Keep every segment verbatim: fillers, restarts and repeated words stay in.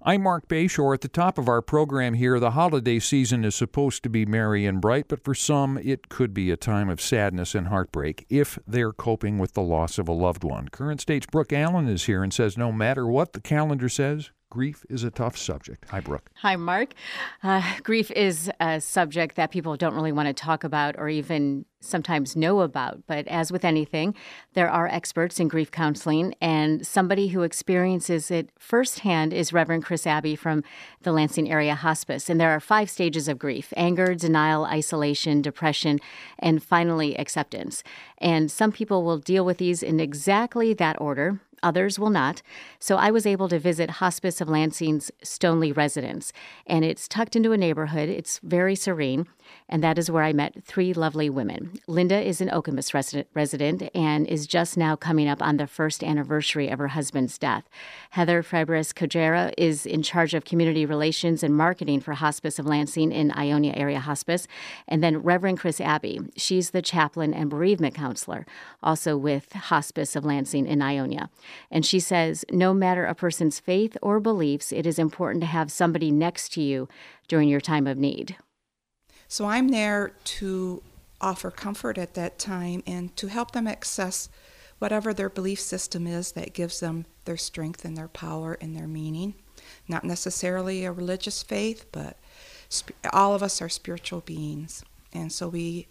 I'm Mark Bayshore. At the top of our program here, the holiday season is supposed to be merry and bright, but for some, it could be a time of sadness and heartbreak if they're coping with the loss of a loved one. Current State's Brooke Allen is here and says no matter what the calendar says, grief is a tough subject. Hi, Brooke. Hi, Mark. Uh, grief is a subject that people don't really want to talk about or even sometimes know about. But as with anything, there are experts in grief counseling, and somebody who experiences it firsthand is Reverend Chris Abbey from the Lansing Area Hospice. And there are five stages of grief: anger, denial, isolation, depression, and finally acceptance. And some people will deal with these in exactly that order. Others will not. So I was able to visit Hospice of Lansing's Stoneley residence, and it's tucked into a neighborhood. It's very serene, and that is where I met three lovely women. Linda is an Okemos resident, resident and is just now coming up on the first anniversary of her husband's death. Heather Fabres Cojera is in charge of community relations and marketing for Hospice of Lansing in Ionia Area Hospice. And then Reverend Chris Abbey. She's the chaplain and bereavement counselor, also with Hospice of Lansing in Ionia. And she says, no matter a person's faith or beliefs, it is important to have somebody next to you during your time of need. So I'm there to offer comfort at that time and to help them access whatever their belief system is that gives them their strength and their power and their meaning. Not necessarily a religious faith, but sp- all of us are spiritual beings. And so we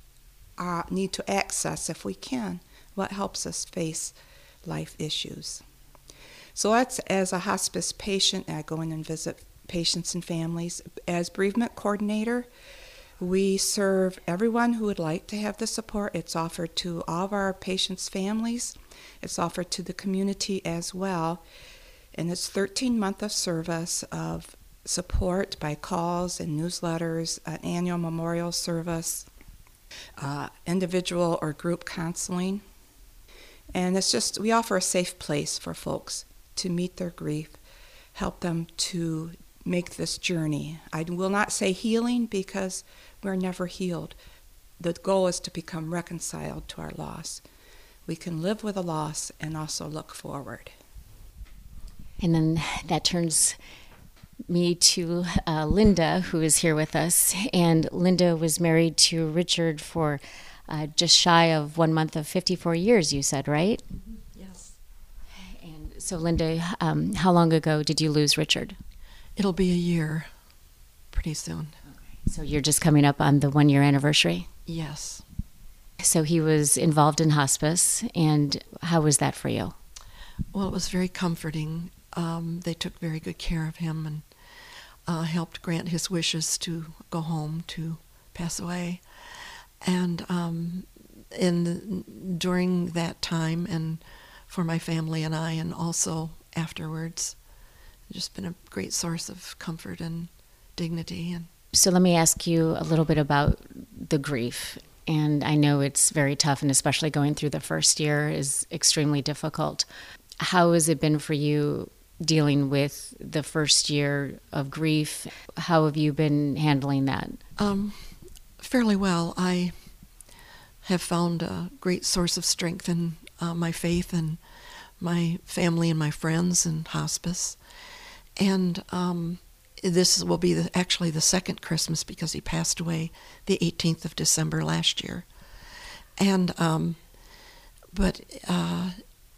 uh, need to access, if we can, what helps us face life issues. So that's, as a hospice patient, I go in and visit patients and families. As bereavement coordinator, we serve everyone who would like to have the support. It's offered to all of our patients' families. It's offered to the community as well. And it's thirteen months of service of support by calls and newsletters, an annual memorial service, uh, individual or group counseling. And it's just, we offer a safe place for folks to meet their grief, help them to make this journey. I will not say healing because we're never healed. The goal is to become reconciled to our loss. We can live with a loss and also look forward. And then that turns me to uh, Linda, who is here with us. And Linda was married to Richard for uh, just shy of one month of fifty-four years, you said, right? Mm-hmm. Yes. And so, Linda, um, how long ago did you lose Richard? It'll be a year pretty soon. Okay. So you're just coming up on the one-year anniversary? Yes. So he was involved in hospice, and how was that for you? Well, it was very comforting. Um, they took very good care of him and uh, helped grant his wishes to go home, to pass away. And um, in during that time, and for my family and I, and also afterwards, it's just been a great source of comfort and dignity. And so let me ask you a little bit about the grief. And I know it's very tough, and especially going through the first year is extremely difficult. How has it been for you dealing with the first year of grief? How have you been handling that? Um, fairly well. I have found a great source of strength in uh, my faith and my family and my friends in hospice. And um, this will be the, actually the second Christmas, because he passed away the eighteenth of December last year. And, um, but uh,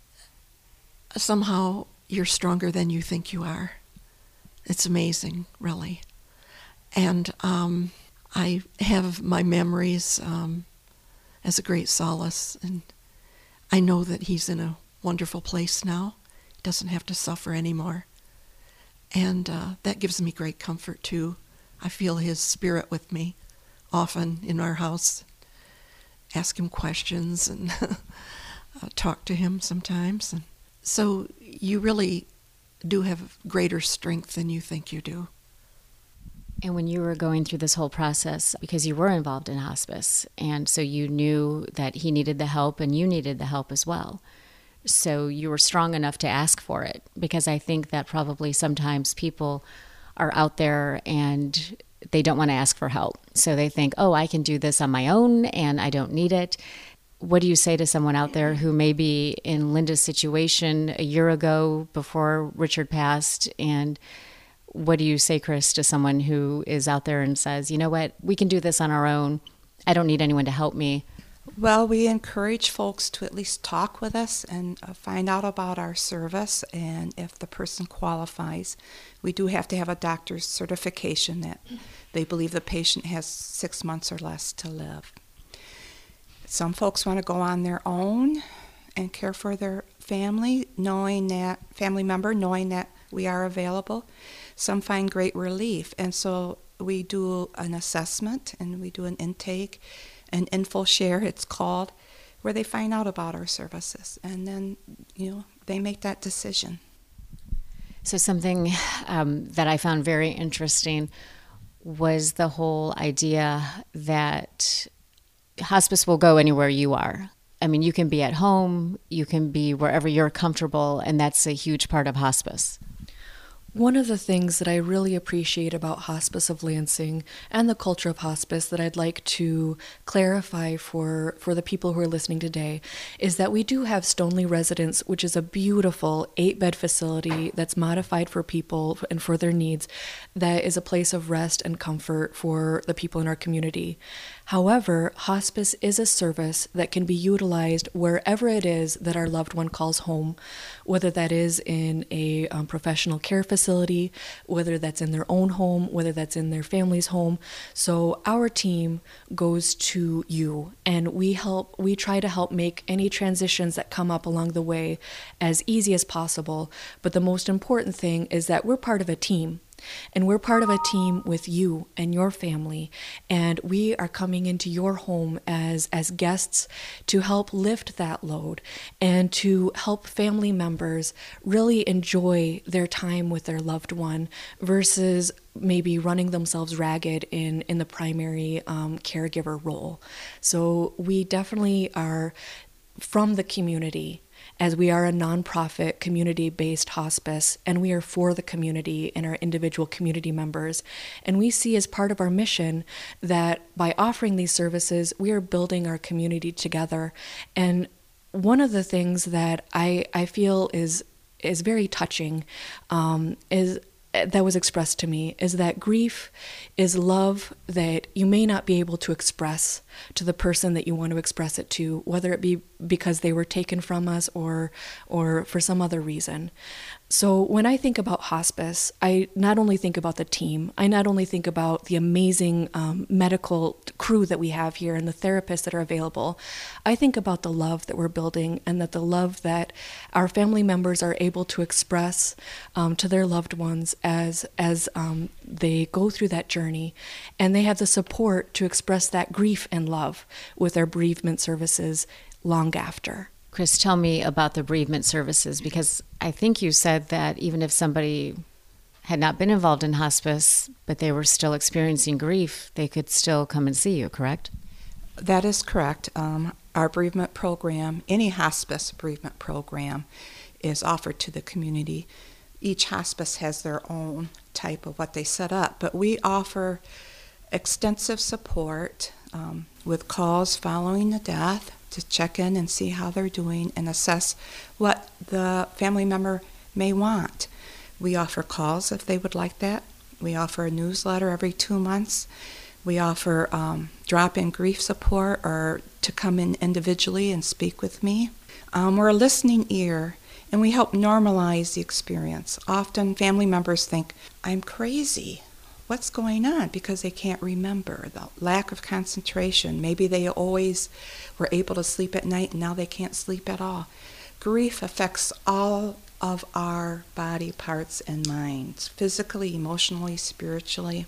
somehow you're stronger than you think you are. It's amazing, really. And um, I have my memories um, as a great solace, and I know that he's in a wonderful place now. He doesn't have to suffer anymore. And uh, that gives me great comfort, too. I feel his spirit with me often in our house. Ask him questions and uh, talk to him sometimes. And so you really do have greater strength than you think you do. And when you were going through this whole process, because you were involved in hospice, and so you knew that he needed the help and you needed the help as well. So you were strong enough to ask for it, because I think that probably sometimes people are out there and they don't want to ask for help. So they think, oh, I can do this on my own and I don't need it. what do you say to someone out there who may be in Linda's situation a year ago before Richard passed? And what do you say, Chris, to someone who is out there and says, you know what, we can do this on our own. I don't need anyone to help me. Well, we encourage folks to at least talk with us and uh, find out about our service, and if the person qualifies. We do have to have a doctor's certification that they believe the patient has six months or less to live. Some folks want to go on their own and care for their family, knowing that family member, knowing that we are available. Some find great relief, and so we do an assessment and we do an intake, an info share it's called, where they find out about our services, and then, you know, they make that decision. So something um, that I found very interesting was the whole idea that hospice will go anywhere you are. I mean, you can be at home, you can be wherever you're comfortable, and that's a huge part of hospice. One of the things that I really appreciate about Hospice of Lansing and the culture of hospice that I'd like to clarify for, for the people who are listening today is that we do have Stoneleigh Residence, which is a beautiful eight-bed facility that's modified for people and for their needs, that is a place of rest and comfort for the people in our community. However, hospice is a service that can be utilized wherever it is that our loved one calls home, whether that is in a um, professional care facility, whether that's in their own home, whether that's in their family's home. So our team goes to you, and we help. We try to help make any transitions that come up along the way as easy as possible. But the most important thing is that we're part of a team. And we're part of a team with you and your family, and we are coming into your home as, as guests to help lift that load and to help family members really enjoy their time with their loved one versus maybe running themselves ragged in, in the primary um, caregiver role. So we definitely are from the community, as we are a nonprofit community-based hospice, and we are for the community and our individual community members. And we see as part of our mission that by offering these services, we are building our community together. And one of the things that I, I feel is is very touching um, is that was expressed to me is that grief is love that you may not be able to express to the person that you want to express it to, whether it be because they were taken from us or or for some other reason. So when I think about hospice, I not only think about the team, I not only think about the amazing um, medical crew that we have here and the therapists that are available, I think about the love that we're building, and that the love that our family members are able to express um, to their loved ones as, as um, they go through that journey, and they have the support to express that grief and love with their bereavement services long after. Chris, tell me about the bereavement services, because I think you said that even if somebody had not been involved in hospice, but they were still experiencing grief, they could still come and see you, correct? That is correct. Um, our bereavement program, any hospice bereavement program, is offered to the community. Each hospice has their own type of what they set up, but we offer extensive support um, with calls following the death, to check in and see how they're doing and assess what the family member may want. We offer calls if they would like that. We offer a newsletter every two months. We offer um, drop-in grief support or to come in individually and speak with me. Um, we're a listening ear, and we help normalize the experience. Often family members think, I'm crazy. What's going on? Because they can't remember, the lack of concentration. Maybe they always were able to sleep at night and now they can't sleep at all. Grief affects all of our body parts and minds, physically, emotionally, spiritually.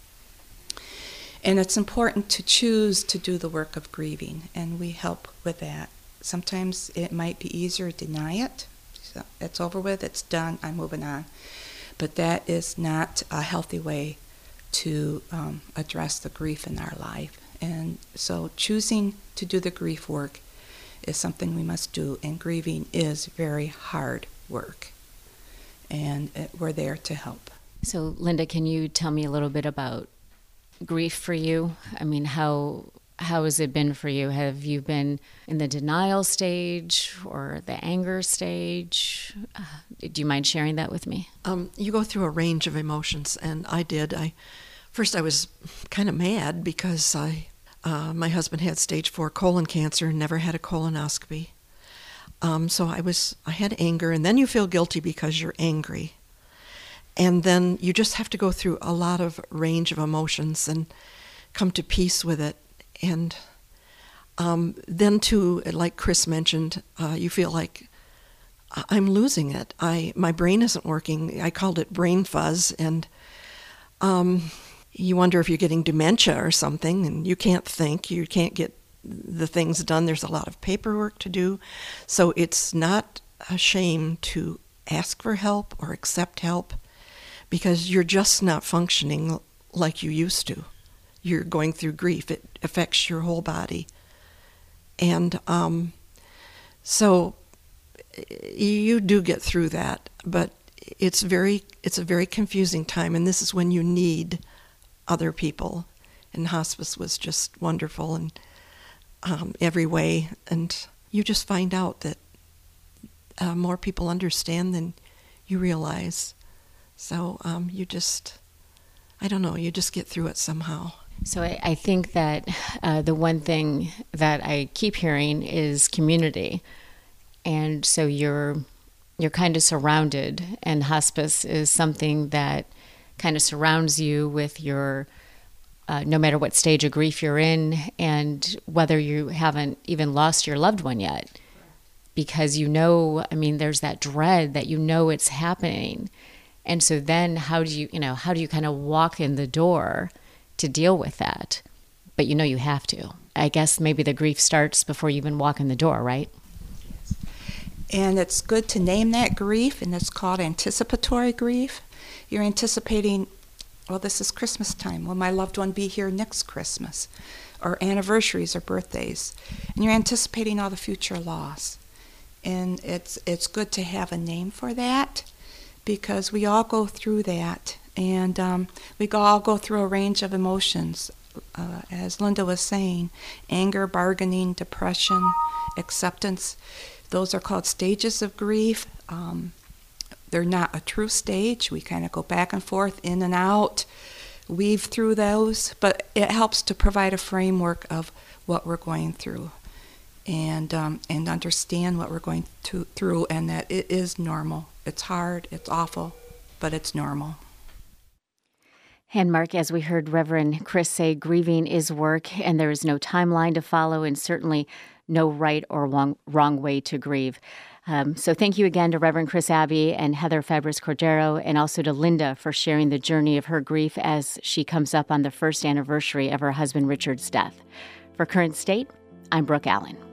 And it's important to choose to do the work of grieving, and we help with that. Sometimes it might be easier to deny it. So it's over with, it's done, I'm moving on. But that is not a healthy way to um, address the grief in our life. And so choosing to do the grief work is something we must do, and grieving is very hard work. And it, we're there to help. So, Linda, can you tell me a little bit about grief for you? I mean, how how has it been for you? Have you been in the denial stage or the anger stage? Uh, do you mind sharing that with me? Um, you go through a range of emotions, and I did. I first I was kind of mad because I uh, my husband had stage four colon cancer and never had a colonoscopy. Um, so I was I had anger, and then you feel guilty because you're angry, and then you just have to go through a lot of range of emotions and come to peace with it. And um, then too, like Chris mentioned, uh, you feel like I'm losing it. I my brain isn't working. I called it brain fuzz, and um, you wonder if you're getting dementia or something, and you can't think. You can't get the things done. There's a lot of paperwork to do. So it's not a shame to ask for help or accept help, because you're just not functioning like you used to. You're going through grief. It affects your whole body. And um, so you do get through that, but it's very it's a very confusing time, and this is when you need other people. And hospice was just wonderful in um, every way, and you just find out that uh, more people understand than you realize. So um, you just, I don't know, you just get through it somehow. So I, I think that uh, the one thing that I keep hearing is community. And so you're you're kind of surrounded, and hospice is something that kind of surrounds you with your, uh, no matter what stage of grief you're in, and whether you haven't even lost your loved one yet. Because you know, I mean, there's that dread that you know it's happening. And so then how do you, you know, how do you kind of walk in the door to deal with that? But you know you have to. I guess maybe the grief starts before you even walk in the door, right? And it's good to name that grief, and it's called anticipatory grief. You're anticipating, well, this is Christmas time. Will my loved one be here next Christmas? Or anniversaries or birthdays. And you're anticipating all the future loss. And it's it's good to have a name for that, because we all go through that. And um, we all go through a range of emotions, uh, as Linda was saying, anger, bargaining, depression, acceptance. Those are called stages of grief. Um, they're not a true stage. We kind of go back and forth, in and out, weave through those. But it helps to provide a framework of what we're going through, and um, and understand what we're going to, through, and that it is normal. It's hard, it's awful, but it's normal. And Mark, as we heard Reverend Chris say, grieving is work, and there is no timeline to follow, and certainly no right or wrong, wrong way to grieve. Um, so thank you again to Reverend Chris Abbey and Heather Fabris Cordero, and also to Linda for sharing the journey of her grief as she comes up on the first anniversary of her husband Richard's death. For Current State, I'm Brooke Allen.